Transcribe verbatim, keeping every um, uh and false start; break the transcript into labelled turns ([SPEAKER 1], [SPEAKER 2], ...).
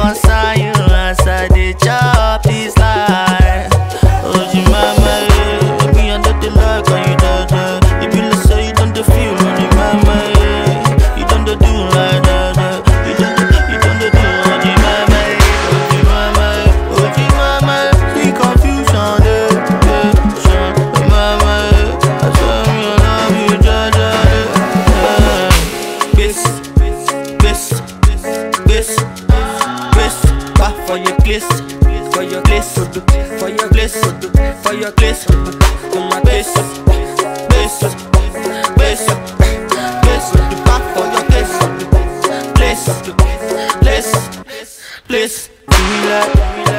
[SPEAKER 1] answer you as I dey chop this life. Oh, you mama, yeah. Me under the light, can you do that? You be like say you don't feel money, mama, yeah. You don't do like that, yeah. You don't, you don't do, oh, you mama, yeah. Oh, you mama, yeah. Oh, you mama, yeah. See confusion, yeah, yeah, sure. Oh, mama, yeah. I swear me I love you, Jaja, yeah. Kiss, kiss, kiss, kiss, back for your kiss. For your place, for your place, for your place, to my place, place, place, place, back for your place, place, place, place, place.